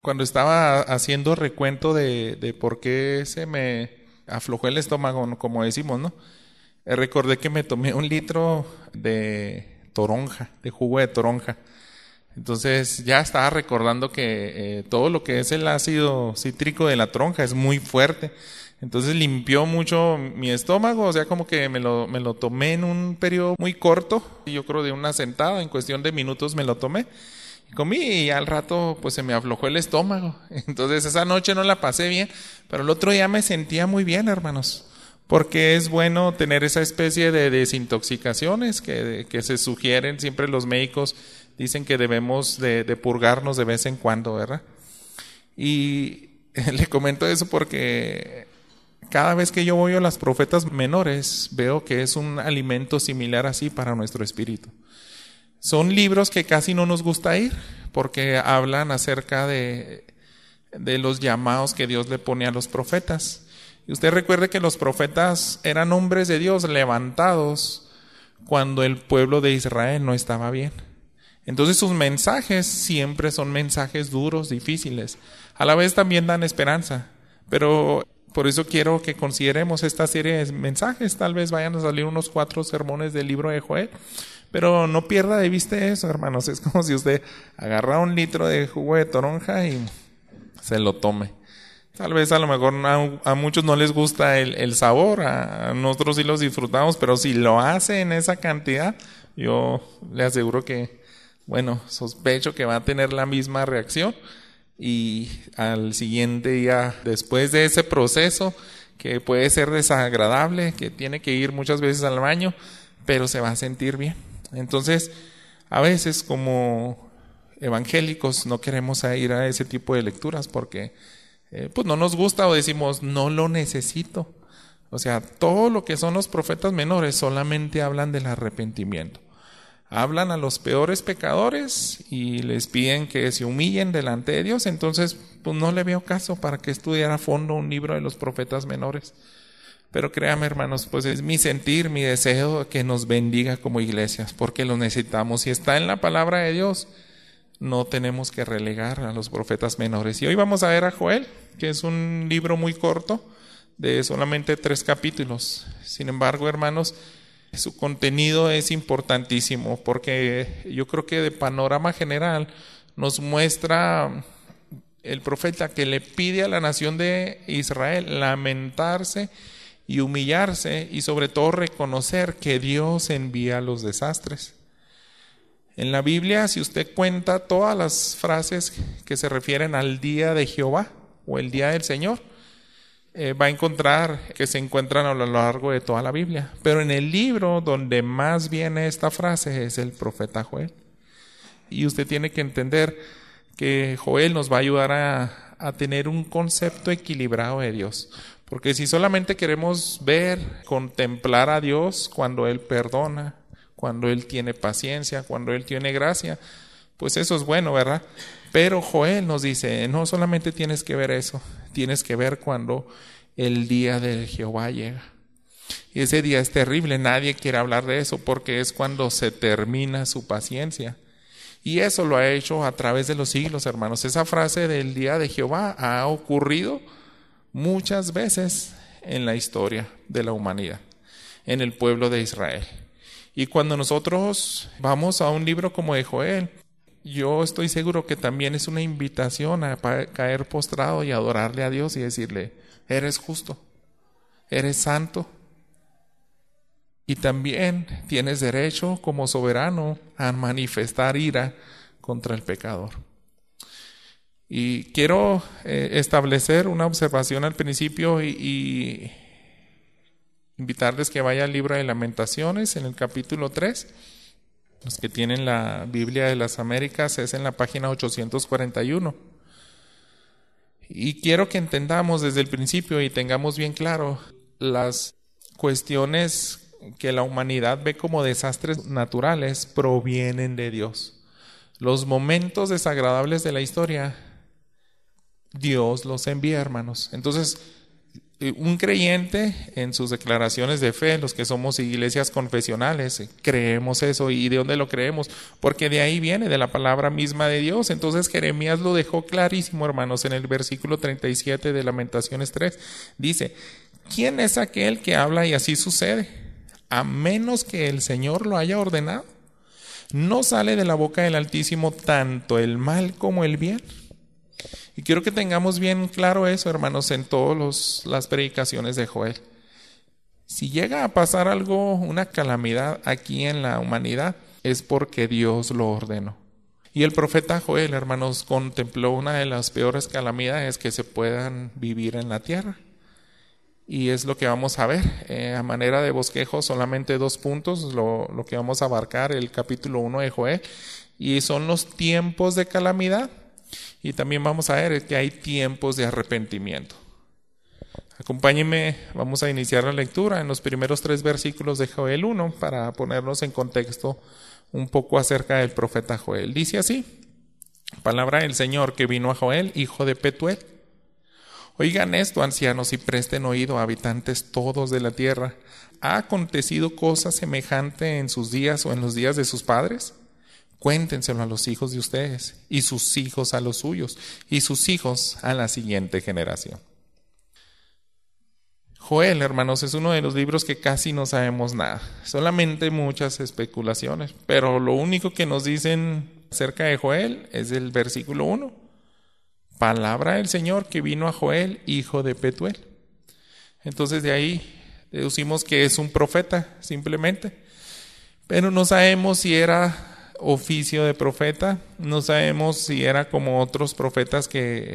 Cuando estaba haciendo recuento de por qué se me aflojó el estómago, ¿no? Como decimos, ¿no? Recordé que me tomé 1 litro de toronja, de jugo de toronja. Entonces ya estaba recordando que todo lo que es el ácido cítrico de la toronja es muy fuerte. Entonces limpió mucho mi estómago, o sea, como que me lo tomé en un periodo muy corto, yo creo de una sentada, en cuestión de minutos me lo tomé. Comí y al rato pues se me aflojó el estómago. Entonces esa noche no la pasé bien, pero el otro día me sentía muy bien, hermanos. Porque es bueno tener esa especie de desintoxicaciones que se sugieren, siempre los médicos dicen que debemos de purgarnos de vez en cuando, ¿verdad? Y le comento eso porque cada vez que yo voy a las profetas menores veo que es un alimento similar así para nuestro espíritu. Son libros que casi no nos gusta ir porque hablan acerca de los llamados que Dios le pone a los profetas. Y usted recuerde que los profetas eran hombres de Dios levantados cuando el pueblo de Israel no estaba bien. Entonces sus mensajes siempre son mensajes duros, difíciles. A la vez también dan esperanza. Pero por eso quiero que consideremos esta serie de mensajes. Tal vez vayan a salir unos 4 sermones del libro de Joel. Pero no pierda de vista eso, hermanos. Es como si usted agarra 1 litro de jugo de toronja y se lo tome. Tal vez a lo mejor a muchos no les gusta el sabor, a nosotros sí los disfrutamos, pero si lo hace en esa cantidad, yo le aseguro que, bueno, sospecho que va a tener la misma reacción. Y al siguiente día, después de ese proceso, que puede ser desagradable, que tiene que ir muchas veces al baño, pero se va a sentir bien. Entonces, a veces como evangélicos no queremos ir a ese tipo de lecturas porque pues no nos gusta o decimos no lo necesito. O sea, todo lo que son los profetas menores solamente hablan del arrepentimiento. Hablan a los peores pecadores y les piden que se humillen delante de Dios. Entonces, pues no le veo caso para que estudiara a fondo un libro de los profetas menores. Pero créame, hermanos, pues es mi sentir, mi deseo que nos bendiga como iglesias, porque lo necesitamos. Si está en la palabra de Dios, no tenemos que relegar a los profetas menores. Y hoy vamos a ver a Joel, que es un libro muy corto, de solamente 3 capítulos. Sin embargo, hermanos, su contenido es importantísimo, porque yo creo que de panorama general nos muestra el profeta que le pide a la nación de Israel lamentarse y humillarse y sobre todo reconocer que Dios envía los desastres. En la Biblia, si usted cuenta todas las frases que se refieren al día de Jehová o el día del Señor, va a encontrar que se encuentran a lo largo de toda la Biblia. Pero en el libro donde más viene esta frase es el profeta Joel. Y usted tiene que entender que Joel nos va a ayudar a tener un concepto equilibrado de Dios. Porque si solamente queremos ver, contemplar a Dios cuando Él perdona, cuando Él tiene paciencia, cuando Él tiene gracia, pues eso es bueno, ¿verdad? Pero Joel nos dice, no solamente tienes que ver eso, tienes que ver cuando el día de Jehová llega. Y ese día es terrible, nadie quiere hablar de eso porque es cuando se termina su paciencia. Y eso lo ha hecho a través de los siglos, hermanos. Esa frase del día de Jehová ha ocurrido muchas veces en la historia de la humanidad, en el pueblo de Israel. Y cuando nosotros vamos a un libro como de Joel, yo estoy seguro que también es una invitación a caer postrado y adorarle a Dios y decirle, eres justo, eres santo, y también tienes derecho como soberano a manifestar ira contra el pecador. Y quiero establecer una observación al principio y invitarles que vayan al libro de Lamentaciones en el capítulo 3. Los que tienen la Biblia de las Américas es en la página 841. Y quiero que entendamos desde el principio y tengamos bien claro las cuestiones que la humanidad ve como desastres naturales provienen de Dios. Los momentos desagradables de la historia, Dios los envía, hermanos. Entonces, un creyente en sus declaraciones de fe, los que somos iglesias confesionales, creemos eso. ¿Y de dónde lo creemos? Porque de ahí viene, de la palabra misma de Dios. Entonces Jeremías lo dejó clarísimo, hermanos, en el versículo 37 de Lamentaciones 3. Dice, ¿quién es aquel que habla y así sucede? A menos que el Señor lo haya ordenado. ¿No sale de la boca del Altísimo tanto el mal como el bien? Y quiero que tengamos bien claro eso, hermanos, en todas las predicaciones de Joel. Si llega a pasar algo, una calamidad aquí en la humanidad, es porque Dios lo ordenó. Y el profeta Joel, hermanos, contempló una de las peores calamidades que se puedan vivir en la tierra. Y es lo que vamos a ver. A manera de bosquejo, solamente 2 puntos, lo que vamos a abarcar, el capítulo 1 de Joel. Y son los tiempos de calamidad. Y también vamos a ver que hay tiempos de arrepentimiento. Acompáñenme, vamos a iniciar la lectura en los primeros 3 versículos de Joel 1 para ponernos en contexto un poco acerca del profeta Joel. Dice así, palabra del Señor que vino a Joel, hijo de Petuel. Oigan esto, ancianos, y presten oído, habitantes todos de la tierra. ¿Ha acontecido cosa semejante en sus días o en los días de sus padres? Cuéntenselo a los hijos de ustedes, y sus hijos a los suyos, y sus hijos a la siguiente generación. Joel, hermanos, es uno de los libros que casi no sabemos nada, solamente muchas especulaciones, pero lo único que nos dicen acerca de Joel es el versículo 1. Palabra del Señor que vino a Joel, hijo de Petuel. Entonces de ahí deducimos que es un profeta, simplemente, pero no sabemos si era oficio de profeta, no sabemos si era como otros profetas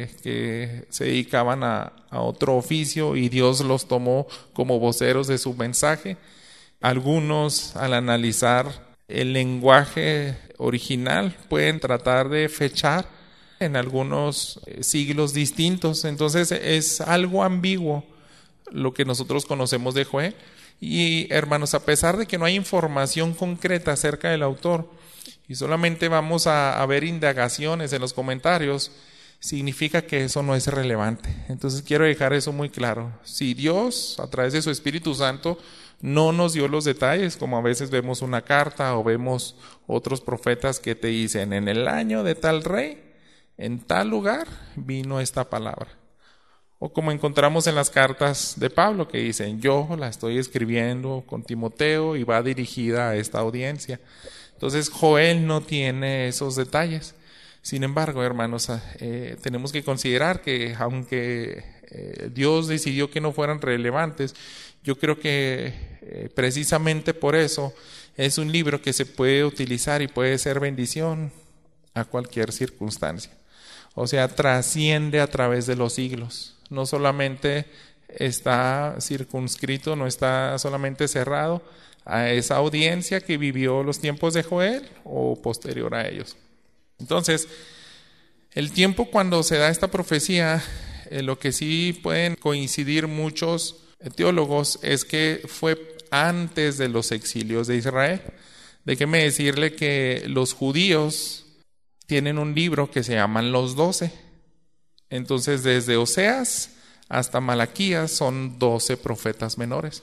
que se dedicaban a otro oficio y Dios los tomó como voceros de su mensaje. Algunos, al analizar el lenguaje original, pueden tratar de fechar en algunos siglos distintos. Entonces es algo ambiguo lo que nosotros conocemos de Joel. Y hermanos, a pesar de que no hay información concreta acerca del autor, y solamente vamos a ver indagaciones en los comentarios, significa que eso no es relevante. Entonces quiero dejar eso muy claro. Si Dios, a través de su Espíritu Santo, no nos dio los detalles, como a veces vemos una carta o vemos otros profetas que te dicen, en el año de tal rey, en tal lugar, vino esta palabra. O como encontramos en las cartas de Pablo que dicen, yo la estoy escribiendo con Timoteo y va dirigida a esta audiencia. Entonces Joel no tiene esos detalles. Sin embargo, hermanos, tenemos que considerar que aunque Dios decidió que no fueran relevantes, yo creo que precisamente por eso es un libro que se puede utilizar y puede ser bendición a cualquier circunstancia. O sea, trasciende a través de los siglos. No solamente está circunscrito, no está solamente cerrado a esa audiencia que vivió los tiempos de Joel o posterior a ellos. Entonces, el tiempo cuando se da esta profecía, lo que sí pueden coincidir muchos teólogos es que fue antes de los exilios de Israel. Déjeme decirle que los judíos tienen un libro que se llaman los 12. Entonces, desde Oseas hasta Malaquías son 12 profetas menores.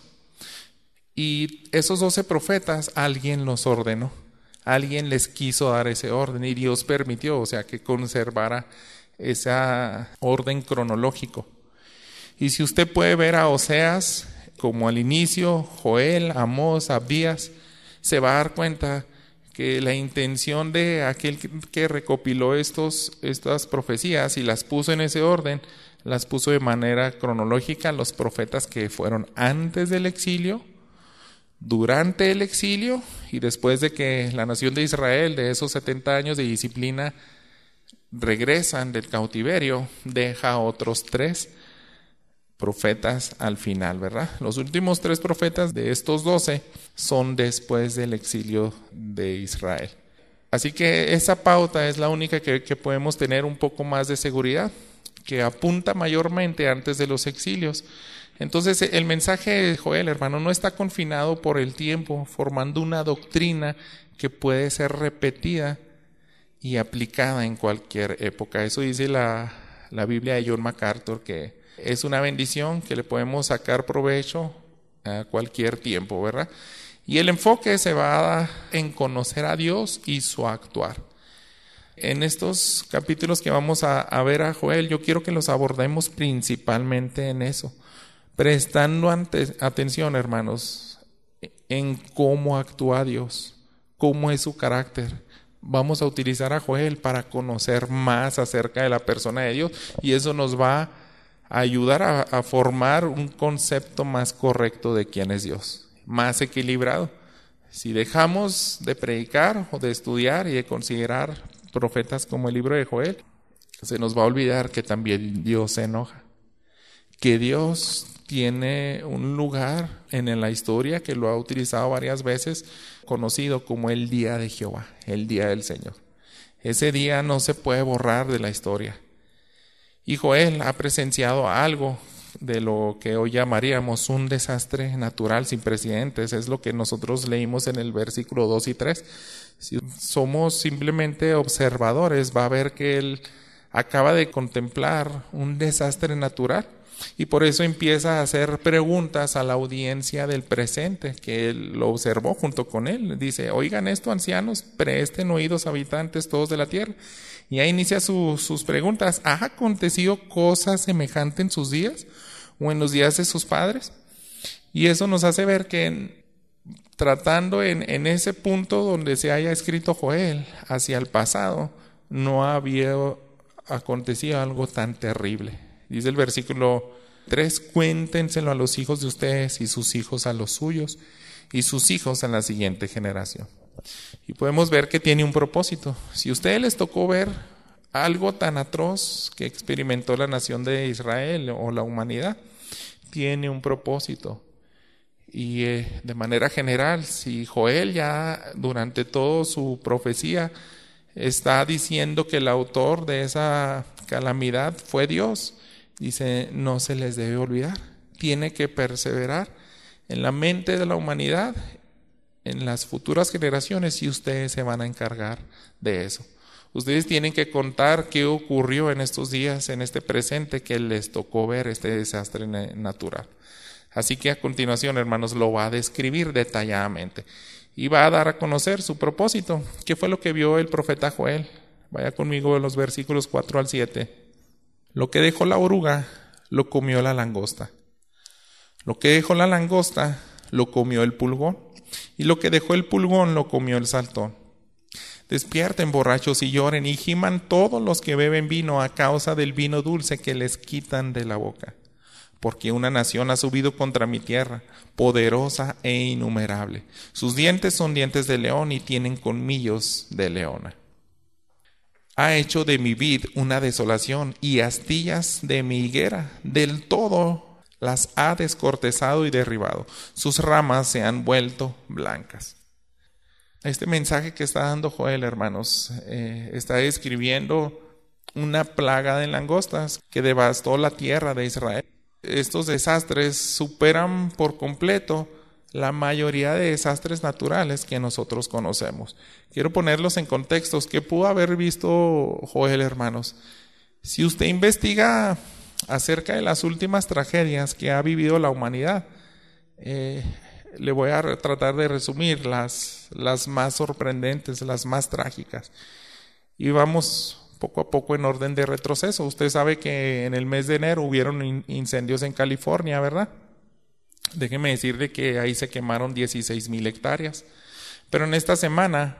Y esos 12 profetas, alguien los ordenó, alguien les quiso dar ese orden y Dios permitió, o sea, que conservara ese orden cronológico. Y si usted puede ver a Oseas como al inicio, Joel, Amós, Abdías, se va a dar cuenta que la intención de aquel que recopiló estas profecías y las puso en ese orden, las puso de manera cronológica los profetas que fueron antes del exilio, durante el exilio y después de que la nación de Israel, de esos 70 años de disciplina, regresan del cautiverio, deja a otros 3 profetas al final, ¿verdad? Los últimos 3 profetas de estos 12 son después del exilio de Israel. Así que esa pauta es la única que podemos tener un poco más de seguridad, que apunta mayormente antes de los exilios. Entonces el mensaje de Joel, hermano, no está confinado por el tiempo, formando una doctrina que puede ser repetida y aplicada en cualquier época. Eso dice la Biblia de John MacArthur, que es una bendición que le podemos sacar provecho a cualquier tiempo, ¿verdad? Y el enfoque se va en conocer a Dios y su actuar. En estos capítulos que vamos a ver a Joel, yo quiero que los abordemos principalmente en eso, prestando atención, hermanos, en cómo actúa Dios, cómo es su carácter. Vamos a utilizar a Joel para conocer más acerca de la persona de Dios, y eso nos va a ayudar a formar un concepto más correcto de quién es Dios, más equilibrado. Si dejamos de predicar o de estudiar y de considerar profetas como el libro de Joel, se nos va a olvidar que también Dios se enoja, que Dios tiene un lugar en la historia que lo ha utilizado varias veces, conocido como el día de Jehová, el día del Señor. Ese día no se puede borrar de la historia. Y Joel ha presenciado algo de lo que hoy llamaríamos un desastre natural sin precedentes. Es lo que nosotros leímos en el versículo 2 y 3. Si somos simplemente observadores, va a ver que él acaba de contemplar un desastre natural. Y por eso empieza a hacer preguntas a la audiencia del presente, que él lo observó junto con él. Dice: oigan esto, ancianos, presten oídos, habitantes todos de la tierra. Y ahí inicia sus preguntas. ¿Ha acontecido cosa semejante en sus días o en los días de sus padres? Y eso nos hace ver que tratando en ese punto donde se haya escrito Joel, hacia el pasado, no había acontecido algo tan terrible. Dice el versículo 3: cuéntenselo a los hijos de ustedes y sus hijos a los suyos y sus hijos a la siguiente generación. Y podemos ver que tiene un propósito. Si a ustedes les tocó ver algo tan atroz que experimentó la nación de Israel o la humanidad, tiene un propósito. Y de manera general, si Joel ya durante toda su profecía está diciendo que el autor de esa calamidad fue Dios, dice: no se les debe olvidar, tiene que perseverar en la mente de la humanidad, en las futuras generaciones, y ustedes se van a encargar de eso. Ustedes tienen que contar qué ocurrió en estos días, en este presente, que les tocó ver este desastre natural. Así que a continuación, hermanos, lo va a describir detalladamente y va a dar a conocer su propósito. ¿Qué fue lo que vio el profeta Joel? Vaya conmigo a los versículos 4 al 7. Lo que dejó la oruga, lo comió la langosta. Lo que dejó la langosta, lo comió el pulgón. Y lo que dejó el pulgón, lo comió el saltón. Despierten, borrachos, y lloren, y giman todos los que beben vino a causa del vino dulce que les quitan de la boca. Porque una nación ha subido contra mi tierra, poderosa e innumerable. Sus dientes son dientes de león y tienen colmillos de leona. Ha hecho de mi vid una desolación y astillas de mi higuera. Del todo las ha descortezado y derribado. Sus ramas se han vuelto blancas. Este mensaje que está dando Joel, hermanos, está describiendo una plaga de langostas que devastó la tierra de Israel. Estos desastres superan por completo la mayoría de desastres naturales que nosotros conocemos. Quiero ponerlos en contextos. ¿Qué pudo haber visto Joel, hermanos? Si usted investiga acerca de las últimas tragedias que ha vivido la humanidad, le voy a tratar de resumir las más sorprendentes, las más trágicas. Y vamos poco a poco en orden de retroceso. Usted sabe que en el mes de enero hubieron incendios en California, ¿verdad? Déjeme decirle que ahí se quemaron 16,000 hectáreas. Pero en esta semana,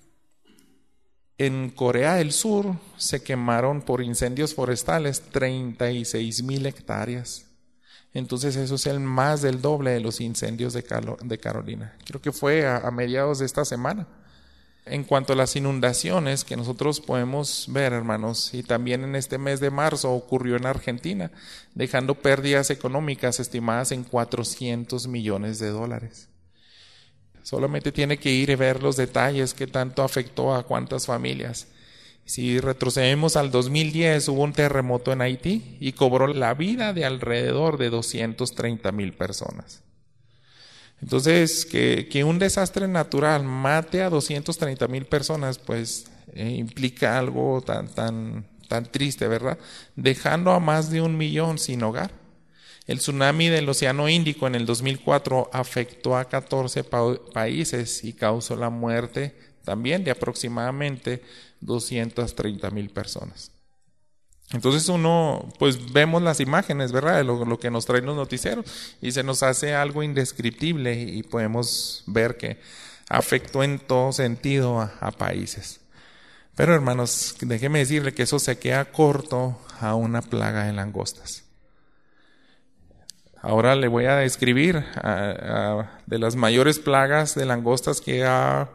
en Corea del Sur, se quemaron por incendios forestales 36,000 hectáreas. Entonces eso es el más del doble de los incendios de Carolina. Creo que fue a mediados de esta semana. En cuanto a las inundaciones que nosotros podemos ver, hermanos, y también en este mes de marzo ocurrió en Argentina, dejando pérdidas económicas estimadas en $400 millones. Solamente tiene que ir y ver los detalles que tanto afectó a cuántas familias. Si retrocedemos al 2010, hubo un terremoto en Haití y cobró la vida de alrededor de 230,000 personas. Entonces, que un desastre natural mate a 230,000 personas, pues implica algo tan tan triste, ¿verdad? Dejando a más de 1 millón sin hogar. El tsunami del Océano Índico en el 2004 afectó a 14 países y causó la muerte también de aproximadamente 230,000 personas. Entonces pues vemos las imágenes, ¿verdad? De lo que nos traen los noticieros y se nos hace algo indescriptible y podemos ver que afectó en todo sentido a países. Pero hermanos, déjeme decirle que eso se queda corto a una plaga de langostas. Ahora le voy a describir de las mayores plagas de langostas que han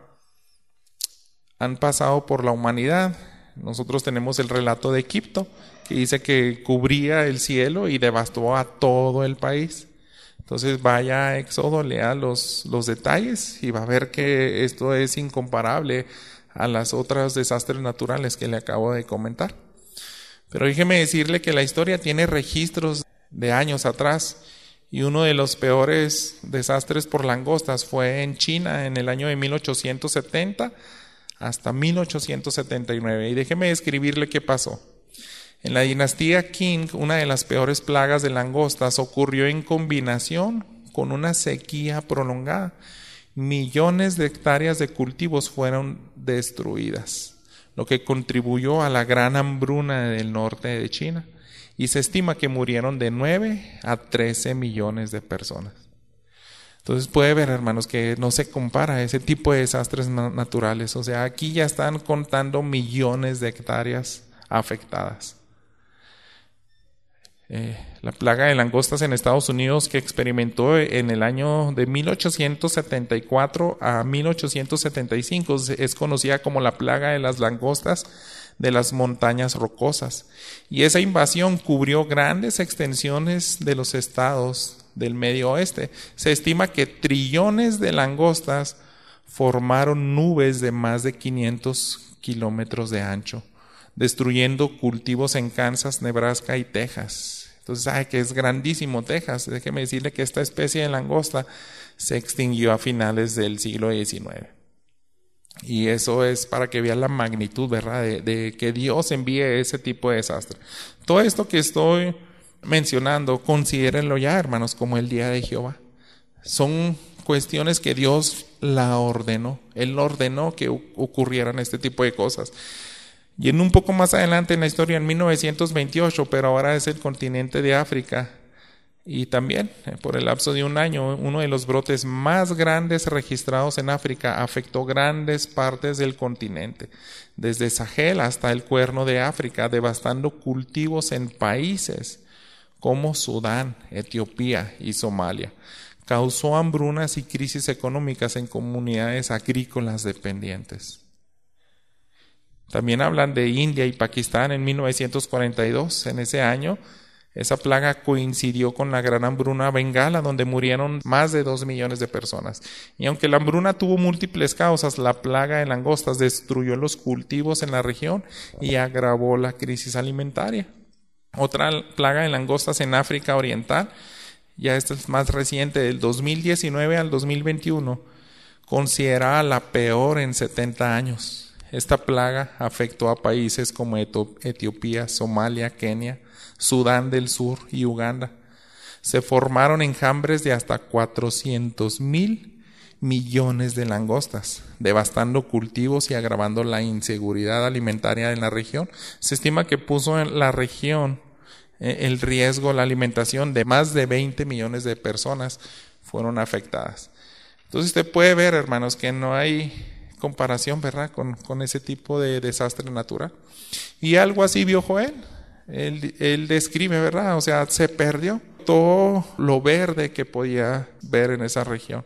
pasado por la humanidad. Nosotros tenemos el relato de Egipto, que dice que cubría el cielo y devastó a todo el país. Entonces vaya a Éxodo, lea los detalles y va a ver que esto es incomparable a las otras desastres naturales que le acabo de comentar. Pero déjeme decirle que la historia tiene registros de años atrás y uno de los peores desastres por langostas fue en China en el año de 1870 hasta 1879. Y déjeme describirle qué pasó. En la dinastía Qing, una de las peores plagas de langostas ocurrió en combinación con una sequía prolongada. Millones de hectáreas de cultivos fueron destruidas, lo que contribuyó a la gran hambruna del norte de China. Y se estima que murieron de 9 a 13 millones de personas. Entonces puede ver, hermanos, que no se compara ese tipo de desastres naturales. O sea, aquí ya están contando millones de hectáreas afectadas. La plaga de langostas en Estados Unidos, que experimentó en el año de 1874 a 1875, es conocida como la plaga de las langostas de las montañas rocosas. Y esa invasión cubrió grandes extensiones de los estados del medio oeste. Se estima que trillones de langostas formaron nubes de más de 500 kilómetros de ancho, destruyendo cultivos en Kansas, Nebraska y Texas. Entonces, sabe que es grandísimo Texas. Déjeme decirle que esta especie de langosta se extinguió a finales del siglo XIX. Y eso es para que vean la magnitud, ¿verdad?, de que Dios envíe ese tipo de desastre. Todo esto que estoy mencionando, considérenlo ya, hermanos, como el día de Jehová. Son cuestiones que Dios la ordenó. Él ordenó que ocurrieran este tipo de cosas. Y en un poco más adelante en la historia, en 1928, pero ahora es el continente de África, y también por el lapso de un año, uno de los brotes más grandes registrados en África afectó grandes partes del continente, desde Sahel hasta el Cuerno de África, devastando cultivos en países como Sudán, Etiopía y Somalia. Causó hambrunas y crisis económicas en comunidades agrícolas dependientes. También hablan de India y Pakistán en 1942. En ese año, esa plaga coincidió con la gran hambruna bengala, donde murieron más de 2 millones de personas. Y aunque la hambruna tuvo múltiples causas, la plaga de langostas destruyó los cultivos en la región y agravó la crisis alimentaria. Otra plaga de langostas en África Oriental, ya esta es más reciente, del 2019 al 2021, considerada la peor en 70 años. Esta plaga afectó a países como Etiopía, Somalia, Kenia, Sudán del Sur y Uganda. Se formaron enjambres de hasta 400,000 millones de langostas, devastando cultivos y agravando la inseguridad alimentaria en la región. Se estima que puso en la región el riesgo, la alimentación de más de 20 millones de personas fueron afectadas. Entonces usted puede ver, hermanos, que no hay comparación, ¿verdad?, con ese tipo de desastre natural. Y algo así vio Joel. Él describe, ¿verdad? O sea, se perdió todo lo verde que podía ver en esa región.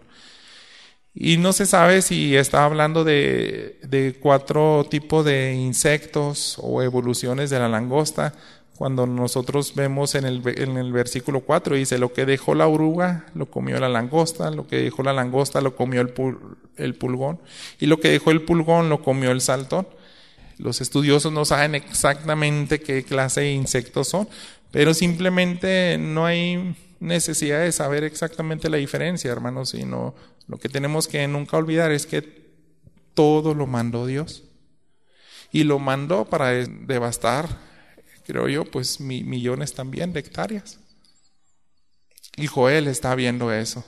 Y no se sabe si está hablando de 4 tipos de insectos o evoluciones de la langosta. Cuando nosotros vemos en el versículo 4, dice: lo que dejó la oruga lo comió la langosta, lo que dejó la langosta lo comió el pulgón, y lo que dejó el pulgón lo comió el saltón. Los estudiosos no saben exactamente qué clase de insectos son, pero simplemente no hay necesidad de saber exactamente la diferencia, hermanos, sino lo que tenemos que nunca olvidar es que todo lo mandó Dios. Y lo mandó para devastar creo yo, pues millones también de hectáreas. Y Joel está viendo eso.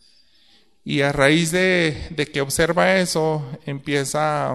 Y a raíz de que observa eso, empieza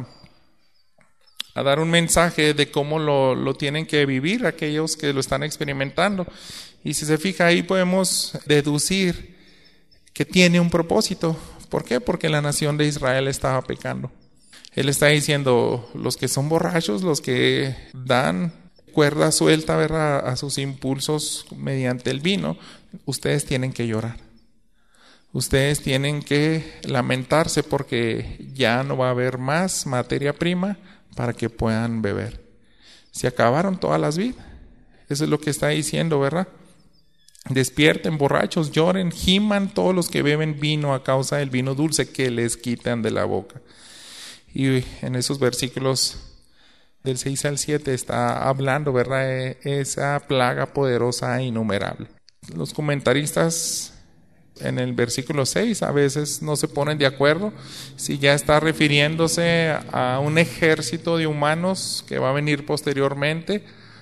a dar un mensaje de cómo lo tienen que vivir aquellos que lo están experimentando. Y si se fija ahí podemos deducir que tiene un propósito. ¿Por qué? Porque la nación de Israel estaba pecando. Él está diciendo, los que son borrachos, los que dan cuerda suelta, ¿verdad?, a sus impulsos mediante el vino, ustedes tienen que llorar. Ustedes tienen que lamentarse porque ya no va a haber más materia prima para que puedan beber. Se acabaron todas las vidas. Eso es lo que está diciendo, ¿verdad? Despierten, borrachos, lloren, giman todos los que beben vino a causa del vino dulce que les quitan de la boca. Y en esos versículos del 6 al 7 está hablando, ¿verdad?, esa plaga poderosa e innumerable. Los comentaristas en el versículo 6 a veces no se ponen de acuerdo si ya está refiriéndose a un ejército de humanos que va a venir posteriormente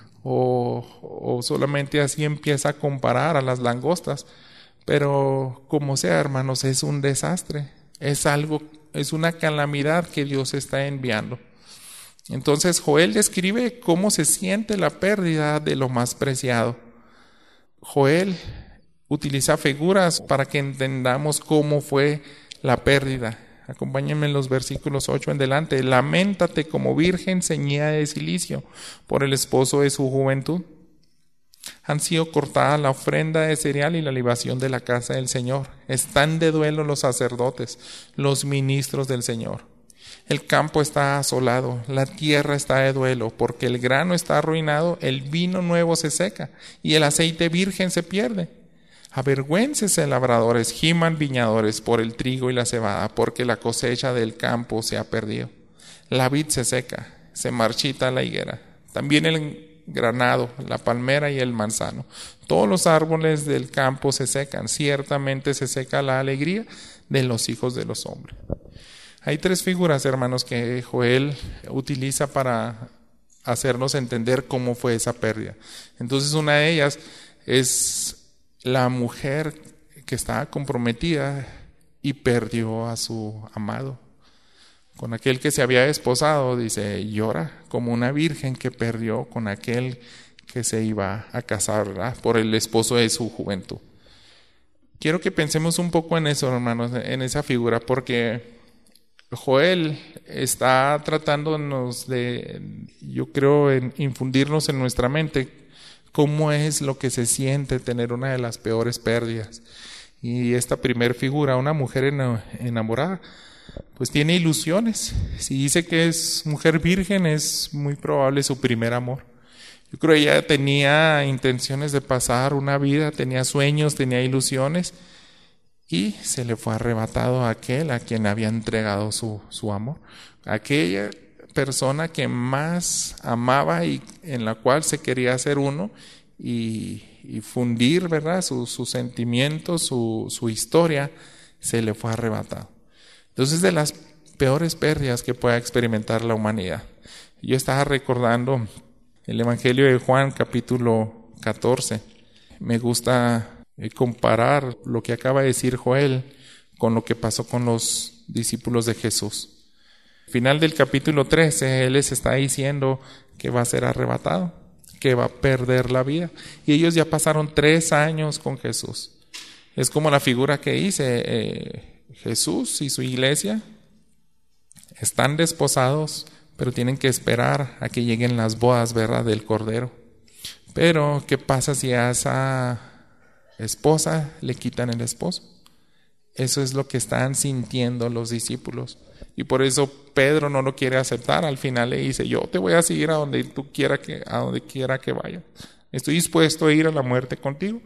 o solamente así empieza a comparar a las langostas. Pero como sea, hermanos, es un desastre, es una calamidad que Dios está enviando. Entonces Joel describe cómo se siente la pérdida de lo más preciado. Joel utiliza figuras para que entendamos cómo fue la pérdida. Acompáñenme en los versículos 8 en adelante. Laméntate como virgen ceñida de cilicio por el esposo de su juventud. Han sido cortadas la ofrenda de cereal y la libación de la casa del Señor. Están de duelo los sacerdotes, los ministros del Señor. El campo está asolado, la tierra está de duelo, porque el grano está arruinado, el vino nuevo se seca y el aceite virgen se pierde. Avergüéncese labradores, giman viñadores por el trigo y la cebada, porque la cosecha del campo se ha perdido. La vid se seca, se marchita la higuera, también el granado, la palmera y el manzano. Todos los árboles del campo se secan, ciertamente se seca la alegría de los hijos de los hombres. Hay tres figuras, hermanos, que Joel utiliza para hacernos entender cómo fue esa pérdida. Entonces, una de ellas es la mujer que estaba comprometida y perdió a su amado. Con aquel que se había desposado, dice, llora como una virgen que perdió con aquel que se iba a casar, ¿verdad?, por el esposo de su juventud. Quiero que pensemos un poco en eso, hermanos, en esa figura, porque Joel está tratándonos de, yo creo, infundirnos en nuestra mente cómo es lo que se siente tener una de las peores pérdidas. Y esta primer figura, una mujer enamorada, pues tiene ilusiones. Si dice que es mujer virgen, es muy probable su primer amor. Yo creo que ella tenía intenciones de pasar una vida, tenía sueños, tenía ilusiones, y se le fue arrebatado a aquel a quien había entregado su amor. Aquella persona que más amaba y en la cual se quería hacer uno y fundir, ¿verdad?, sus sentimientos, su historia, se le fue arrebatado. Entonces, de las peores pérdidas que pueda experimentar la humanidad. Yo estaba recordando el Evangelio de Juan, capítulo 14. Me gusta comparar lo que acaba de decir Joel con lo que pasó con los discípulos de Jesús. Al final del capítulo 13, Él les está diciendo que va a ser arrebatado, que va a perder la vida. Y ellos ya pasaron 3 años con Jesús. Es como la figura que hice. Jesús y su iglesia están desposados, pero tienen que esperar a que lleguen las bodas, ¿verdad?, del Cordero. Pero, ¿qué pasa si a esa esposa le quitan el esposo? Eso es lo que están sintiendo los discípulos. Y por eso Pedro no lo quiere aceptar. Al final le dice, yo te voy a seguir a donde quiera que vaya. Estoy dispuesto a ir a la muerte contigo.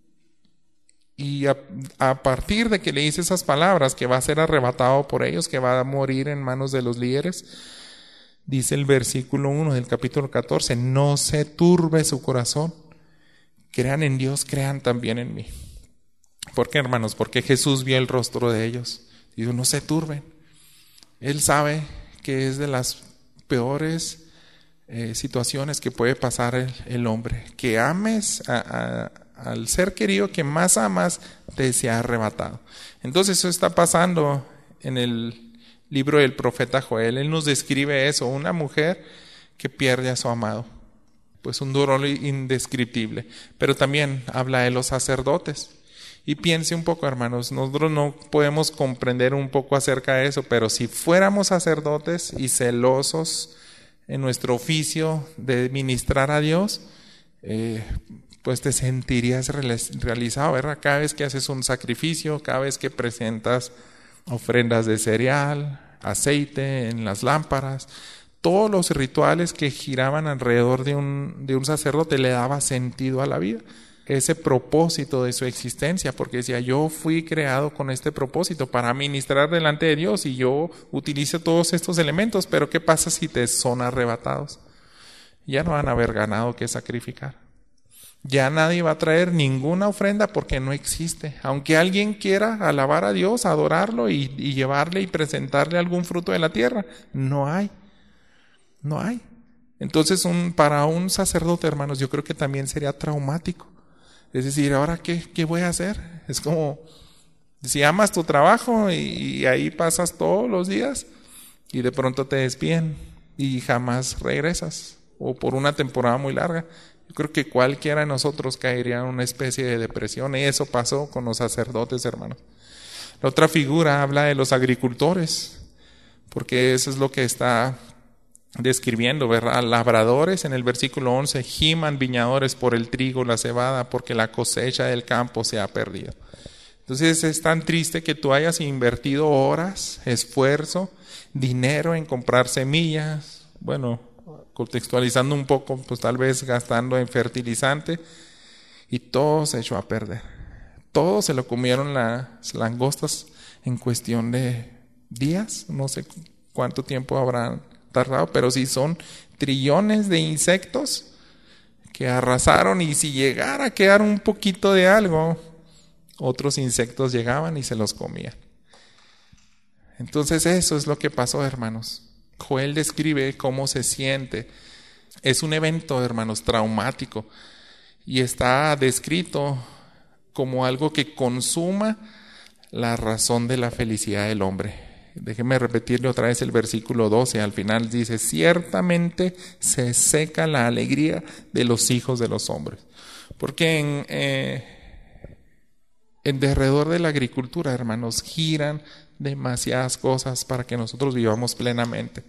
Y a partir de que le dice esas palabras, que va a ser arrebatado por ellos, que va a morir en manos de los líderes, dice el versículo 1 del capítulo 14, no se turbe su corazón. Crean en Dios, crean también en mí. ¿Por qué, hermanos? Porque Jesús vio el rostro de ellos. Dijo, no se turben. Él sabe que es de las peores situaciones que puede pasar el hombre. Que ames al ser querido que más amas, te sea arrebatado. Entonces eso está pasando en el libro del profeta Joel. Él nos describe eso, una mujer que pierde a su amado. Pues un dolor indescriptible. Pero también habla de los sacerdotes. Y piense un poco, hermanos, nosotros no podemos comprender un poco acerca de eso, pero si fuéramos sacerdotes y celosos en nuestro oficio de ministrar a Dios, pues te sentirías realizado, ¿verdad? Cada vez que haces un sacrificio, cada vez que presentas ofrendas de cereal, aceite en las lámparas, todos los rituales que giraban alrededor de un sacerdote le daba sentido a la vida, ese propósito de su existencia, porque decía, yo fui creado con este propósito para ministrar delante de Dios y yo utilizo todos estos elementos, pero ¿qué pasa si te son arrebatados? Ya no van a haber ganado que sacrificar. Ya nadie va a traer ninguna ofrenda porque no existe. Aunque alguien quiera alabar a Dios, adorarlo y llevarle y presentarle algún fruto de la tierra, no hay. No hay. Entonces para un sacerdote, hermanos, yo creo que también sería traumático. Es decir, ¿ahora qué voy a hacer? Es como si amas tu trabajo y ahí pasas todos los días y de pronto te despiden y jamás regresas, o por una temporada muy larga. Yo creo que cualquiera de nosotros caería en una especie de depresión, y eso pasó con los sacerdotes, hermanos. La otra figura habla de los agricultores, porque eso es lo que está describiendo, ¿verdad? Labradores en el versículo 11, giman viñadores por el trigo, la cebada, porque la cosecha del campo se ha perdido. Entonces es tan triste que tú hayas invertido horas, esfuerzo, dinero en comprar semillas, bueno, contextualizando un poco, pues tal vez gastando en fertilizante, y todo se echó a perder. Todo se lo comieron las langostas en cuestión de días, no sé cuánto tiempo habrán tardado, pero sí son trillones de insectos que arrasaron, y si llegara a quedar un poquito de algo, otros insectos llegaban y se los comían. Entonces eso es lo que pasó, hermanos. Joel describe cómo se siente. Es un evento, hermanos, traumático, y está descrito como algo que consuma la razón de la felicidad del hombre. Déjeme repetirle otra vez el versículo 12. Al final dice, ciertamente se seca la alegría de los hijos de los hombres. Porque en derredor de la agricultura, hermanos, giran demasiadas cosas para que nosotros vivamos plenamente.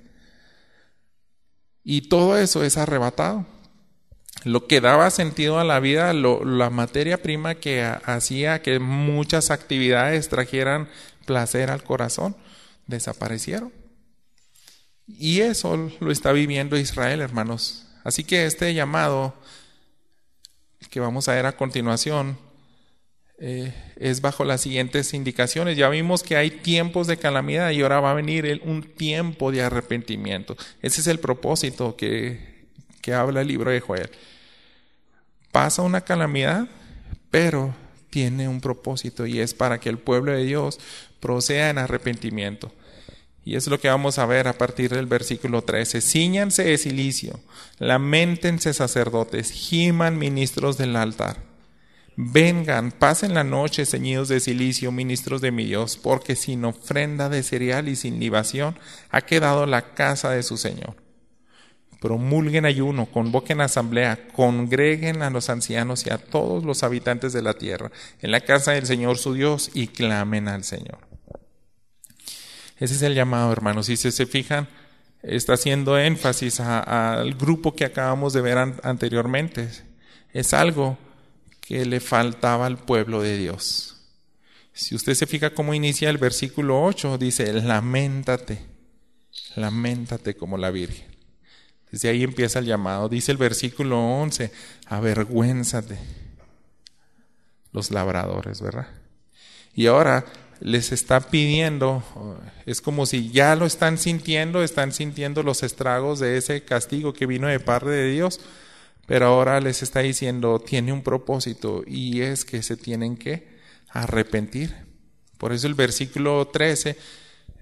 Y todo eso es arrebatado. Lo que daba sentido a la vida, la materia prima que hacía que muchas actividades trajeran placer al corazón, desaparecieron. Y eso lo está viviendo Israel, hermanos. Así que este llamado que vamos a ver a continuación es bajo las siguientes indicaciones. Ya vimos que hay tiempos de calamidad y ahora va a venir un tiempo de arrepentimiento. Ese es el propósito que habla el libro de Joel. Pasa una calamidad, pero tiene un propósito, y es para que el pueblo de Dios proceda en arrepentimiento. Y es lo que vamos a ver a partir del versículo 13. Cíñanse de cilicio, lamentense sacerdotes, giman ministros del altar. Vengan, pasen la noche ceñidos de cilicio, ministros de mi Dios, porque sin ofrenda de cereal y sin libación ha quedado la casa de su Señor. Promulguen ayuno, convoquen asamblea, congreguen a los ancianos y a todos los habitantes de la tierra en la casa del Señor su Dios, y clamen al Señor. Ese es el llamado, hermanos. Si se fijan, está haciendo énfasis al grupo que acabamos de ver anteriormente. Es algo que le faltaba al pueblo de Dios. Si usted se fija cómo inicia el versículo 8, dice, lamentate como la Virgen. Desde ahí empieza el llamado. Dice el versículo 11, avergüénzate, los labradores, ¿verdad? Y ahora les está pidiendo, es como si ya lo están sintiendo los estragos de ese castigo que vino de parte de Dios, pero ahora les está diciendo, tiene un propósito, y es que se tienen que arrepentir. Por eso el versículo 13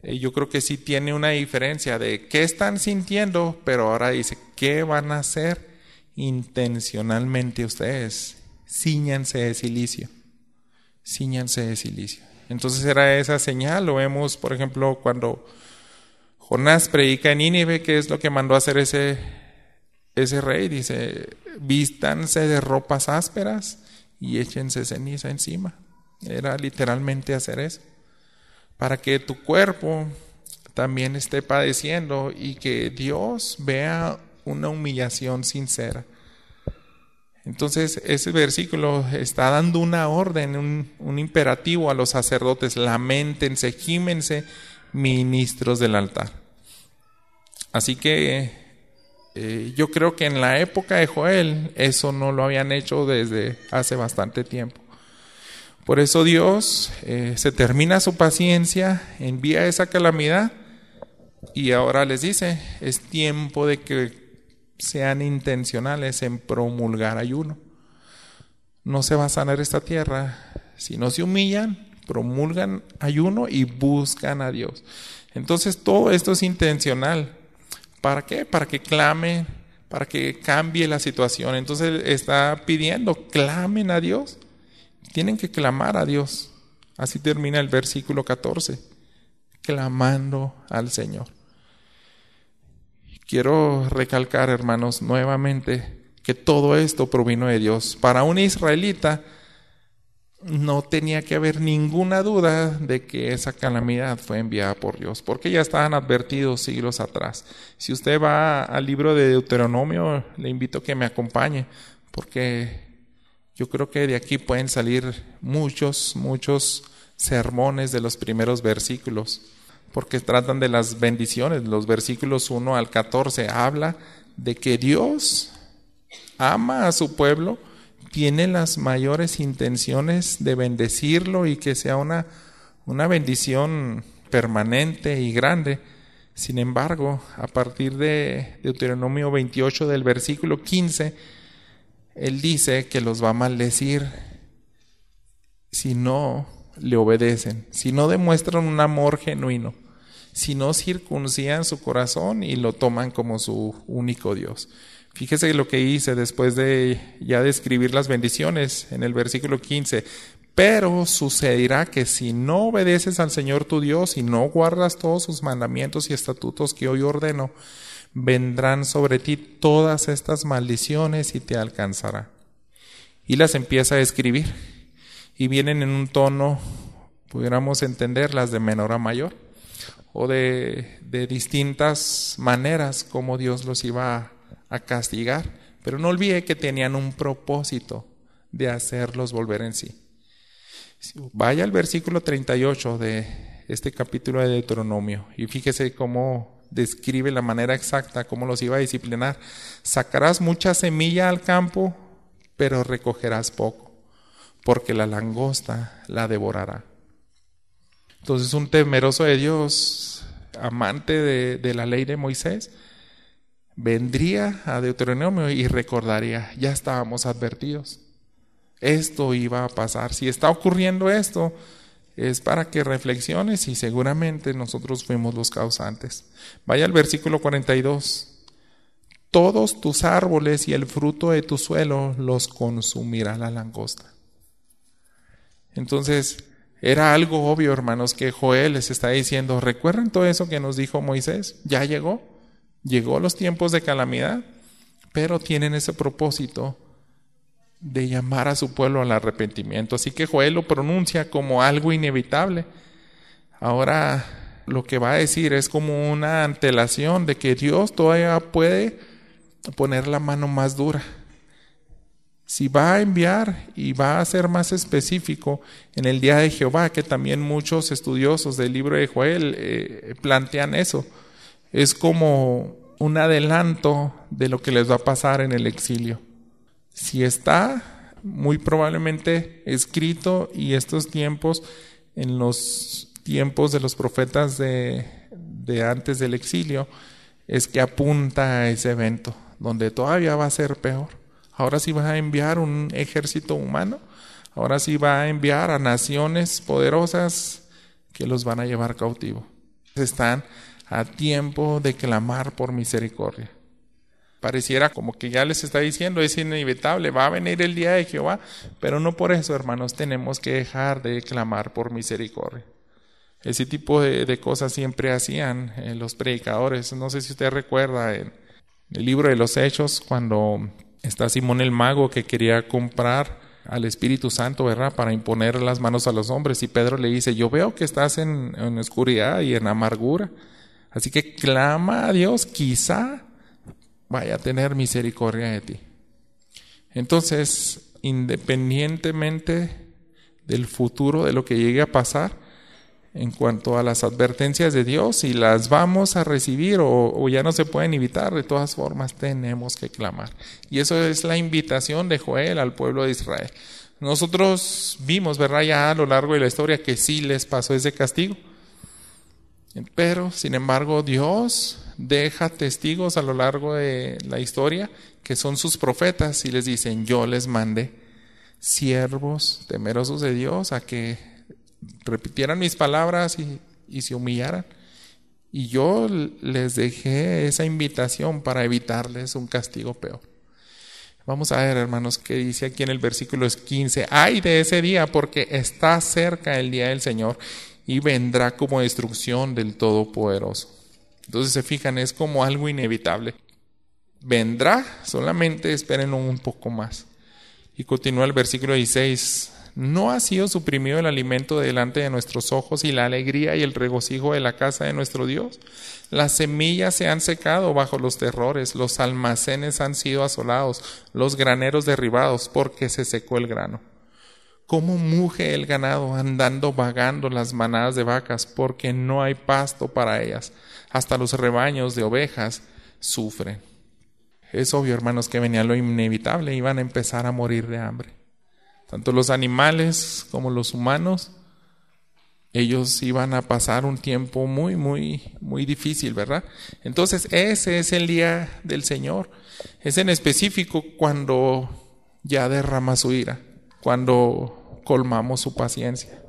yo creo que sí tiene una diferencia de qué están sintiendo, pero ahora dice, ¿qué van a hacer intencionalmente ustedes? Cíñanse de cilicio. Cíñanse de cilicio. Entonces era esa señal. Lo vemos, por ejemplo, cuando Jonás predica en Nínive, ¿qué es lo que mandó a hacer ese rey? Dice, vístanse de ropas ásperas y échense ceniza encima. Era literalmente hacer eso, para que tu cuerpo también esté padeciendo y que Dios vea una humillación sincera. Entonces ese versículo está dando una orden, un imperativo a los sacerdotes: lamentense, gímense, ministros del altar. Así que yo creo que en la época de Joel eso no lo habían hecho desde hace bastante tiempo. Por eso Dios se termina su paciencia, envía esa calamidad y ahora les dice, es tiempo de que sean intencionales en promulgar ayuno. No se va a sanar esta tierra si no se humillan, promulgan ayuno y buscan a Dios. Entonces todo esto es intencional. ¿Para qué? Para que clamen, para que cambie la situación. Entonces está pidiendo, clamen a Dios. Tienen que clamar a Dios. Así termina el versículo 14, clamando al Señor. Quiero recalcar, hermanos, nuevamente que todo esto provino de Dios. Para un israelita no tenía que haber ninguna duda de que esa calamidad fue enviada por Dios, porque ya estaban advertidos siglos atrás. Si usted va al libro de Deuteronomio, le invito a que me acompañe, porque yo creo que de aquí pueden salir muchos sermones de los primeros versículos, porque tratan de las bendiciones. Los versículos 1 al 14 habla de que Dios ama a su pueblo, tiene las mayores intenciones de bendecirlo y que sea una bendición permanente y grande. Sin embargo, a partir de Deuteronomio 28 del versículo 15, Él dice que los va a maldecir si no le obedecen, si no demuestran un amor genuino, si no circuncidan su corazón y lo toman como su único Dios. Fíjese lo que dice después de ya describir las bendiciones en el versículo 15. Pero sucederá que si no obedeces al Señor tu Dios y no guardas todos sus mandamientos y estatutos que hoy ordeno, vendrán sobre ti todas estas maldiciones y te alcanzará. Y las empieza a describir. Y vienen en un tono, pudiéramos entenderlas de menor a mayor, o de distintas maneras como Dios los iba a castigar. Pero no olvide que tenían un propósito de hacerlos volver en sí. Vaya al versículo 38 de este capítulo de Deuteronomio y fíjese cómo describe la manera exacta, cómo los iba a disciplinar. Sacarás mucha semilla al campo, pero recogerás poco, porque la langosta la devorará. Entonces un temeroso de Dios, amante de la ley de Moisés, vendría a Deuteronomio y recordaría, ya estábamos advertidos. Esto iba a pasar. Si está ocurriendo esto, es para que reflexiones y seguramente nosotros fuimos los causantes. Vaya al versículo 42. Todos tus árboles y el fruto de tu suelo los consumirá la langosta. Entonces, era algo obvio, hermanos, que Joel les está diciendo, ¿recuerdan todo eso que nos dijo Moisés? Ya llegó los tiempos de calamidad, pero tienen ese propósito de llamar a su pueblo al arrepentimiento. Así que Joel lo pronuncia como algo inevitable. Ahora lo que va a decir es como una antelación de que Dios todavía puede poner la mano más dura. Si va a enviar y va a ser más específico en el día de Jehová, que también muchos estudiosos del libro de Joel plantean eso. Es como un adelanto de lo que les va a pasar en el exilio. Si está muy probablemente escrito y estos tiempos en los tiempos de los profetas de antes del exilio, es que apunta a ese evento donde todavía va a ser peor. Ahora sí va a enviar un ejército humano, ahora sí va a enviar a naciones poderosas que los van a llevar cautivo. están a tiempo de clamar por misericordia. Pareciera como que ya les está diciendo, es inevitable, va a venir el día de Jehová, pero no por eso, hermanos, tenemos que dejar de clamar por misericordia. Ese tipo de cosas siempre hacían los predicadores. No sé si usted recuerda en el libro de los Hechos, cuando está Simón el mago que quería comprar al Espíritu Santo, ¿verdad?, para imponer las manos a los hombres, y Pedro le dice, yo veo que estás en oscuridad y en amargura, así que clama a Dios, quizá vaya a tener misericordia de ti. Entonces, independientemente del futuro, de lo que llegue a pasar, en cuanto a las advertencias de Dios, si las vamos a recibir o ya no se pueden evitar, de todas formas tenemos que clamar. Y eso es la invitación de Joel al pueblo de Israel. Nosotros vimos, ¿verdad?, ya a lo largo de la historia que sí les pasó ese castigo. Pero, sin embargo, Dios deja testigos a lo largo de la historia que son sus profetas y les dicen, yo les mandé siervos temerosos de Dios a que repitieran mis palabras y se humillaran. Y yo les dejé esa invitación para evitarles un castigo peor. Vamos a ver, hermanos, qué dice aquí en el versículo 15. Ay de ese día, porque está cerca el día del Señor y vendrá como destrucción del Todopoderoso. Entonces se fijan, es como algo inevitable. Vendrá, solamente esperen un poco más. Y continúa el versículo 16. ¿No ha sido suprimido el alimento delante de nuestros ojos y la alegría y el regocijo de la casa de nuestro Dios? Las semillas se han secado bajo los terrores, los almacenes han sido asolados, los graneros derribados, porque se secó el grano. ¿Cómo muge el ganado andando vagando las manadas de vacas? Porque no hay pasto para ellas. Hasta los rebaños de ovejas sufren. Es obvio, hermanos, que venía lo inevitable, iban a empezar a morir de hambre. Tanto los animales como los humanos, ellos iban a pasar un tiempo muy difícil, ¿verdad? Entonces, ese es el día del Señor. Es en específico cuando ya derrama su ira, cuando colmamos su paciencia.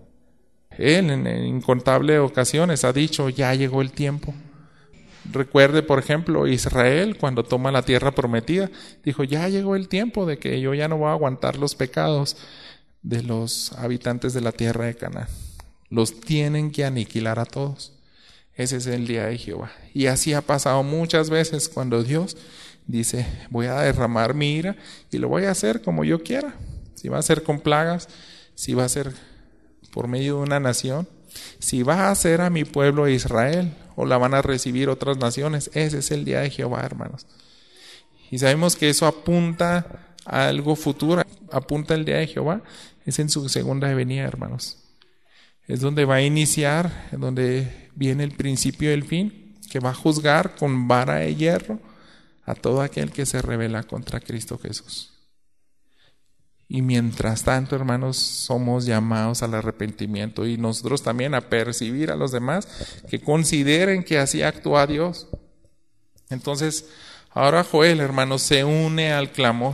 Él en incontables ocasiones ha dicho, ya llegó el tiempo. Recuerde, por ejemplo, Israel cuando toma la tierra prometida, dijo, ya llegó el tiempo de que yo ya no voy a aguantar los pecados de los habitantes de la tierra de Canaán. Los tienen que aniquilar a todos. Ese es el día de Jehová. Y así ha pasado muchas veces cuando Dios dice, voy a derramar mi ira y lo voy a hacer como yo quiera. Si va a ser con plagas, si va a ser por medio de una nación, si va a hacer a mi pueblo de Israel o la van a recibir otras naciones, ese es el día de Jehová, hermanos. Y sabemos que eso apunta a algo futuro, apunta el día de Jehová, es en su segunda venida, hermanos. Es donde va a iniciar, es donde viene el principio del fin, que va a juzgar con vara de hierro a todo aquel que se rebela contra Cristo Jesús. Y mientras tanto, hermanos, somos llamados al arrepentimiento y nosotros también a percibir a los demás que consideren que así actúa Dios. Entonces, ahora Joel, hermanos, se une al clamor.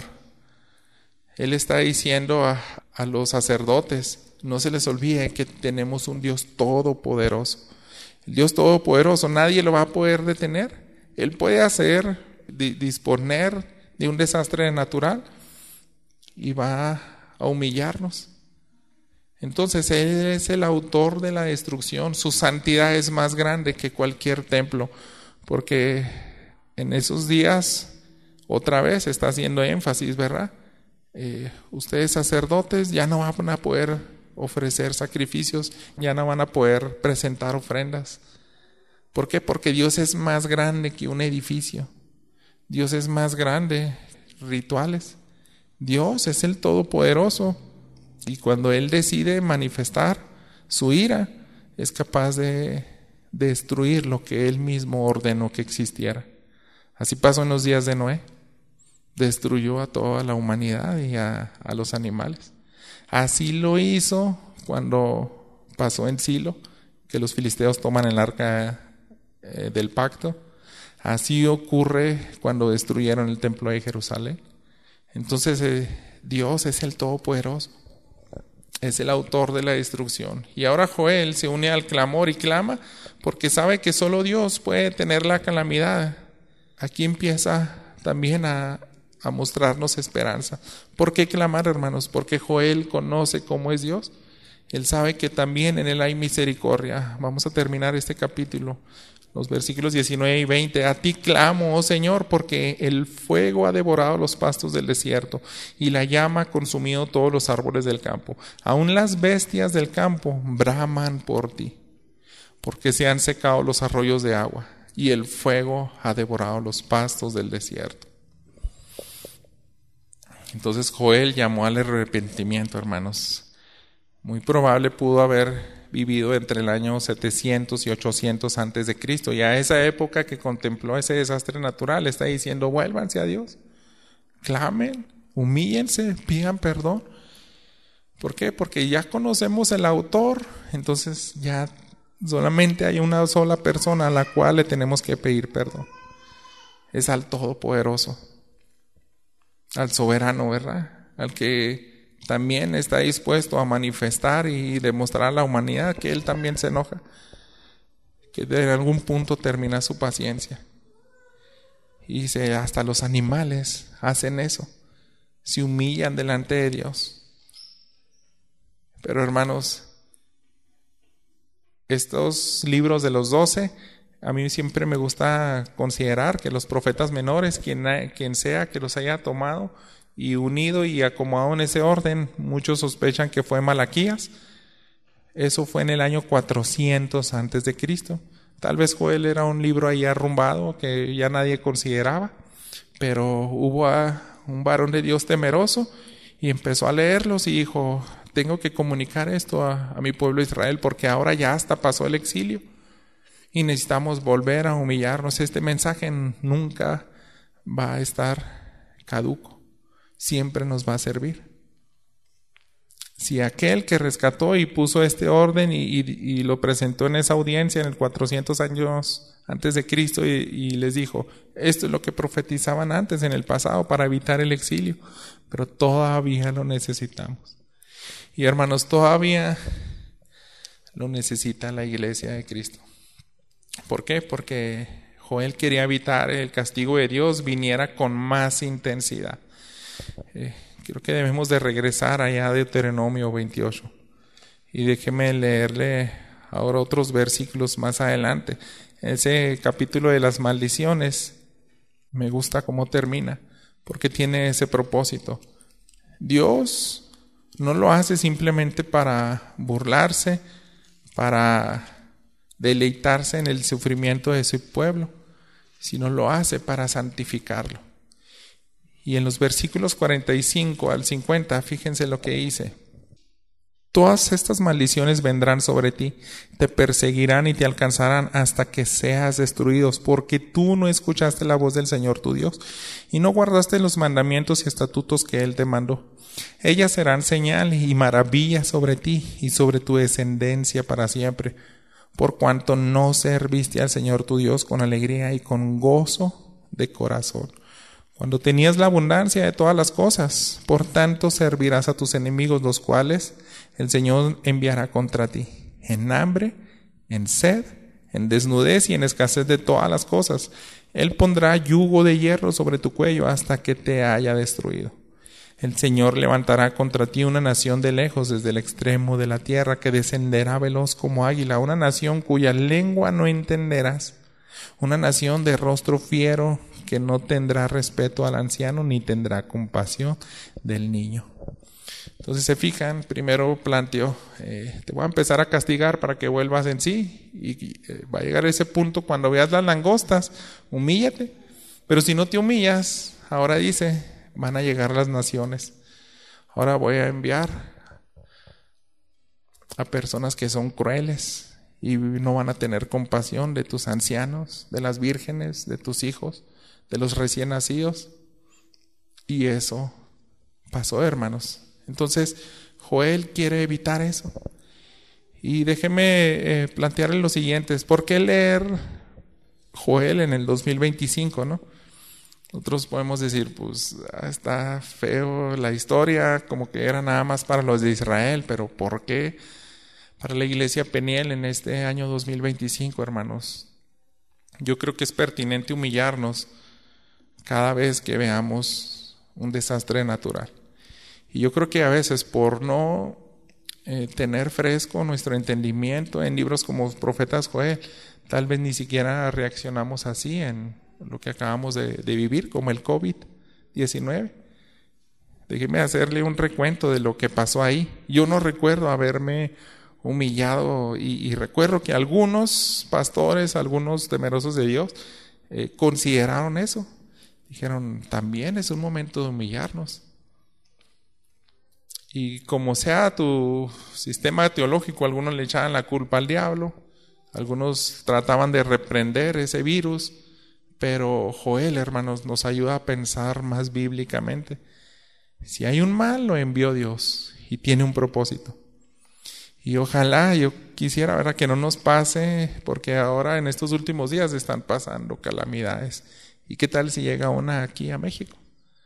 Él está diciendo a los sacerdotes, no se les olvide que tenemos un Dios todopoderoso. El Dios todopoderoso, nadie lo va a poder detener. Él puede hacer, disponer de un desastre natural y va a humillarnos. Entonces Él es el autor de la destrucción. Su santidad es más grande que cualquier templo, porque en esos días otra vez está haciendo énfasis, ¿verdad? Ustedes sacerdotes ya no van a poder ofrecer sacrificios, ya no van a poder presentar ofrendas. ¿Por qué? Porque Dios es más grande que un edificio. Dios es más grande que rituales. Dios es el Todopoderoso y cuando Él decide manifestar su ira, es capaz de destruir lo que Él mismo ordenó que existiera. Así pasó en los días de Noé. Destruyó a toda la humanidad y a los animales. Así lo hizo cuando pasó en Silo, que los filisteos toman el arca del pacto. Así ocurre cuando destruyeron el templo de Jerusalén. Entonces Dios es el Todopoderoso. es el autor de la destrucción. Y ahora Joel se une al clamor y clama porque sabe que solo Dios puede detener la calamidad. Aquí empieza también a mostrarnos esperanza. ¿Por qué clamar, hermanos? Porque Joel conoce cómo es Dios. Él sabe que también en Él hay misericordia. Vamos a terminar este capítulo, los versículos 19 y 20. A ti clamo, oh Señor, porque el fuego ha devorado los pastos del desierto y la llama ha consumido todos los árboles del campo. Aún las bestias del campo braman por ti, porque se han secado los arroyos de agua y el fuego ha devorado los pastos del desierto. Entonces Joel llamó al arrepentimiento, hermanos. Muy probable pudo haber vivido entre el año 700 y 800 antes de Cristo. Y a esa época que contempló ese desastre natural, está diciendo: vuélvanse a Dios, clamen, humíllense, pidan perdón. ¿Por qué? Porque ya conocemos el autor, entonces ya solamente hay una sola persona a la cual le tenemos que pedir perdón. Es al Todopoderoso, al soberano, ¿verdad? Al que también está dispuesto a manifestar y demostrar a la humanidad que Él también se enoja, que de algún punto termina su paciencia. Y dice, hasta los animales hacen eso, se humillan delante de Dios. Pero hermanos, estos libros de los 12, a mí siempre me gusta considerar que los profetas menores, quien sea que los haya tomado y unido y acomodado en ese orden, muchos sospechan que fue Malaquías. Eso fue en el año 400 antes de Cristo. Tal vez Joel era un libro ahí arrumbado que ya nadie consideraba, pero hubo un varón de Dios temeroso y empezó a leerlos y dijo: tengo que comunicar esto a mi pueblo Israel, porque ahora ya hasta pasó el exilio y necesitamos volver a humillarnos. Este mensaje nunca va a estar caduco, siempre nos va a servir. Si aquel que rescató y puso este orden y lo presentó en esa audiencia en el 400 años antes de Cristo y les dijo: esto es lo que profetizaban antes en el pasado para evitar el exilio, pero todavía lo necesitamos. Y hermanos, todavía lo necesita la iglesia de Cristo. ¿Por qué? Porque Joel quería evitar el castigo de Dios viniera con más intensidad. Creo que debemos de regresar allá a Deuteronomio 28 y déjeme leerle ahora otros versículos más adelante. Ese capítulo de las maldiciones me gusta cómo termina, porque tiene ese propósito. Dios no lo hace simplemente para burlarse, para deleitarse en el sufrimiento de su pueblo, sino lo hace para santificarlo. Y en los versículos 45 al 50, fíjense lo que dice: todas estas maldiciones vendrán sobre ti, te perseguirán y te alcanzarán hasta que seas destruidos, porque tú no escuchaste la voz del Señor tu Dios y no guardaste los mandamientos y estatutos que Él te mandó. Ellas serán señal y maravilla sobre ti y sobre tu descendencia para siempre, por cuanto no serviste al Señor tu Dios con alegría y con gozo de corazón, cuando tenías la abundancia de todas las cosas. Por tanto servirás a tus enemigos, los cuales el Señor enviará contra ti, en hambre, en sed, en desnudez y en escasez de todas las cosas. Él pondrá yugo de hierro sobre tu cuello hasta que te haya destruido. El Señor levantará contra ti una nación de lejos, desde el extremo de la tierra, que descenderá veloz como águila, una nación cuya lengua no entenderás, una nación de rostro fiero, que no tendrá respeto al anciano ni tendrá compasión del niño. Entonces se fijan, primero planteó, te voy a empezar a castigar para que vuelvas en sí, y va a llegar ese punto cuando veas las langostas, humíllate. Pero si no te humillas, ahora dice, van a llegar las naciones. Ahora voy a enviar a personas que son crueles y no van a tener compasión de tus ancianos, de las vírgenes, de tus hijos, de los recién nacidos. Y eso pasó, hermanos. Entonces Joel quiere evitar eso. Y déjeme plantearle lo siguiente: ¿por qué leer Joel en el 2025, no? Otros podemos decir, pues está feo la historia, como que era nada más para los de Israel, pero ¿por qué para la iglesia Peniel en este año 2025, hermanos? Yo creo que es pertinente humillarnos cada vez que veamos un desastre natural. Y yo creo que a veces por no tener fresco nuestro entendimiento en libros como Profetas Joel, tal vez ni siquiera reaccionamos así en lo que acabamos de vivir, como el COVID-19. Déjeme hacerle un recuento de lo que pasó ahí. Yo no recuerdo haberme humillado y recuerdo que algunos pastores, algunos temerosos de Dios, consideraron eso. Dijeron, también es un momento de humillarnos. Y como sea tu sistema teológico, algunos le echaban la culpa al diablo, algunos trataban de reprender ese virus, pero Joel, hermanos, nos ayuda a pensar más bíblicamente. Si hay un mal, lo envió Dios y tiene un propósito. Y ojalá, yo quisiera, ¿verdad?, que no nos pase, porque ahora en estos últimos días están pasando calamidades. ¿Y qué tal si llega una aquí a México?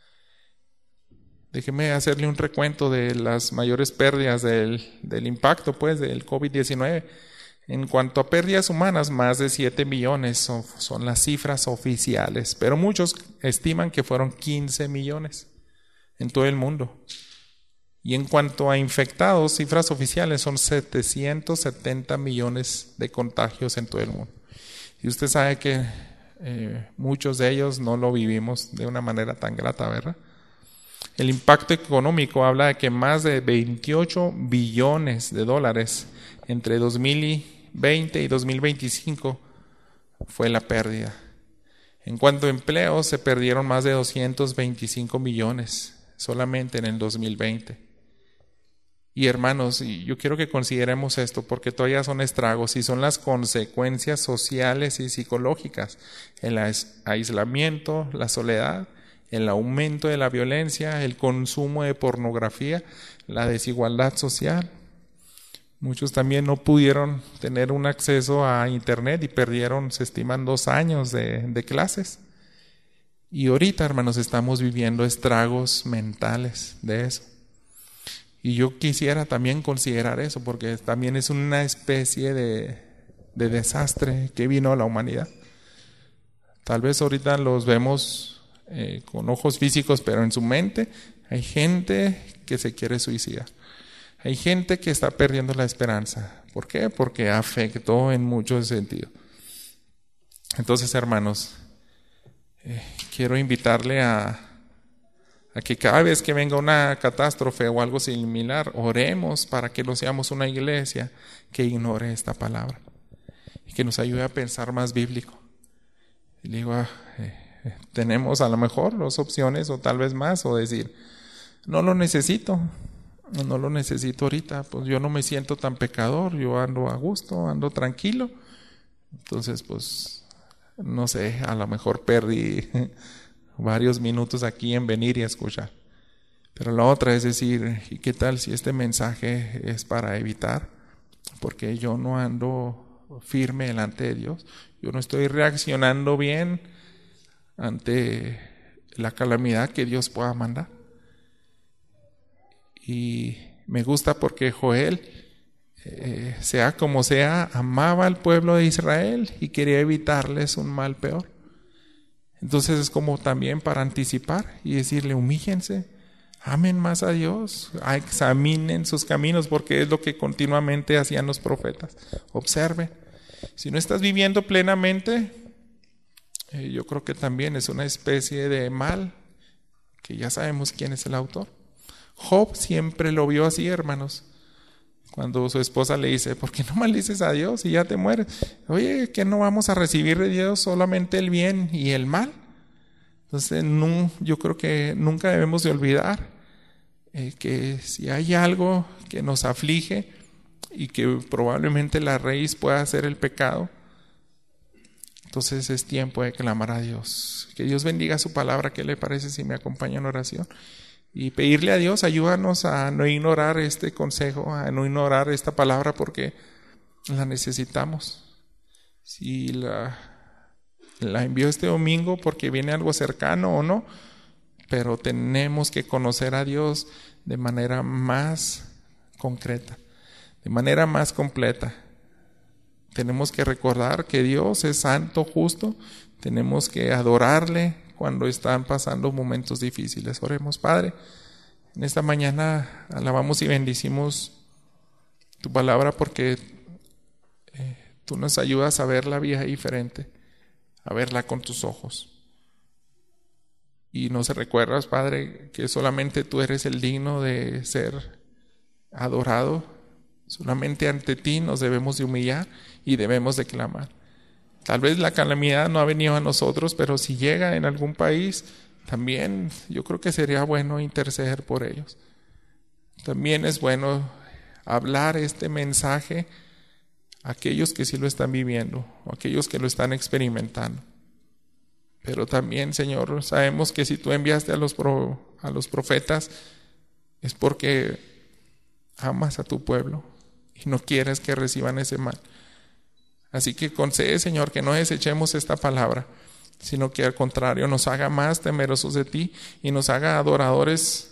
Déjeme hacerle un recuento de las mayores pérdidas del impacto, pues, del COVID-19. En cuanto a pérdidas humanas, más de 7 millones son las cifras oficiales, pero muchos estiman que fueron 15 millones en todo el mundo. Y en cuanto a infectados, cifras oficiales son 770 millones de contagios en todo el mundo. Y usted sabe que muchos de ellos no lo vivimos de una manera tan grata, ¿verdad? El impacto económico habla de que más de 28 billones de dólares entre 2020 y 2025 fue la pérdida. En cuanto a empleo, se perdieron más de 225 millones solamente en el 2020. Y hermanos, yo quiero que consideremos esto porque todavía son estragos y son las consecuencias sociales y psicológicas, el aislamiento, la soledad, el aumento de la violencia, el consumo de pornografía, la desigualdad social. Muchos también no pudieron tener un acceso a internet y perdieron, se estiman, 2 años de clases. Y ahorita, hermanos, estamos viviendo estragos mentales de eso. Y yo quisiera también considerar eso, porque también es una especie de desastre que vino a la humanidad. Tal vez ahorita los vemos con ojos físicos, pero en su mente hay gente que se quiere suicidar. Hay gente que está perdiendo la esperanza. ¿Por qué? Porque afectó en muchos sentidos. Entonces, hermanos, quiero invitarle a que cada vez que venga una catástrofe o algo similar, oremos para que no seamos una iglesia que ignore esta palabra y que nos ayude a pensar más bíblico. Y digo, tenemos a lo mejor 2 opciones o tal vez más, o decir, no lo necesito ahorita, pues yo no me siento tan pecador, yo ando a gusto, ando tranquilo. Entonces, pues, no sé, a lo mejor perdí varios minutos aquí en venir y escuchar. Pero la otra es decir, ¿y qué tal si este mensaje es para evitar? Porque yo no ando firme delante de Dios. Yo no estoy reaccionando bien ante la calamidad que Dios pueda mandar. Y me gusta porque Joel, sea como sea, amaba al pueblo de Israel y quería evitarles un mal peor. Entonces es como también para anticipar y decirle, humíllense, amen más a Dios, examinen sus caminos, porque es lo que continuamente hacían los profetas. Observen. Si no estás viviendo plenamente, yo creo que también es una especie de mal, que ya sabemos quién es el autor. Job siempre lo vio así, hermanos. Cuando su esposa le dice, ¿por qué no maldices a Dios y ya te mueres? Oye, ¿que no vamos a recibir de Dios solamente el bien y el mal? Entonces, yo creo que nunca debemos de olvidar que si hay algo que nos aflige y que probablemente la raíz pueda ser el pecado, entonces es tiempo de clamar a Dios. Que Dios bendiga su palabra. ¿Qué le parece si me acompaña en oración? Y pedirle a Dios, ayúdanos a no ignorar este consejo, a no ignorar esta palabra, porque la necesitamos. Si La envió este domingo porque viene algo cercano o no, pero tenemos que conocer a Dios de manera más concreta, de manera más completa. Tenemos que recordar que Dios es santo, justo. Tenemos que adorarle cuando están pasando momentos difíciles. Oremos, Padre. En esta mañana alabamos y bendecimos tu palabra porque tú nos ayudas a ver la vida diferente, a verla con tus ojos. Y nos recuerdas, Padre, que solamente tú eres el digno de ser adorado. Solamente ante ti nos debemos de humillar y debemos de clamar. Tal vez la calamidad no ha venido a nosotros, pero si llega en algún país, también yo creo que sería bueno interceder por ellos. También es bueno hablar este mensaje a aquellos que sí lo están viviendo, o aquellos que lo están experimentando. Pero también, Señor, sabemos que si tú enviaste a los profetas es porque amas a tu pueblo y no quieres que reciban ese mal. Así que concede, Señor, que no desechemos esta palabra, sino que al contrario nos haga más temerosos de ti y nos haga adoradores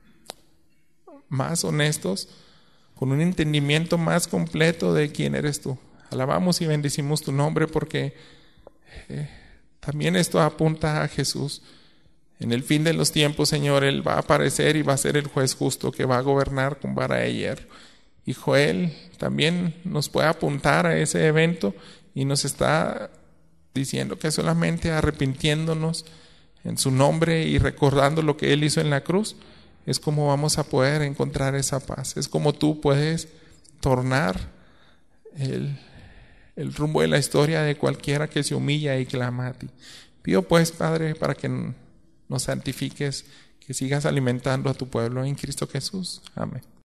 más honestos, con un entendimiento más completo de quién eres tú. Alabamos y bendecimos tu nombre porque también esto apunta a Jesús. En el fin de los tiempos, Señor, Él va a aparecer y va a ser el juez justo que va a gobernar con vara de hierro. Y Joel también nos puede apuntar a ese evento y nos está diciendo que solamente arrepintiéndonos en su nombre y recordando lo que Él hizo en la cruz, es como vamos a poder encontrar esa paz. Es como tú puedes tornar el rumbo de la historia de cualquiera que se humilla y clama a ti. Pido pues, Padre, para que nos santifiques, que sigas alimentando a tu pueblo en Cristo Jesús. Amén.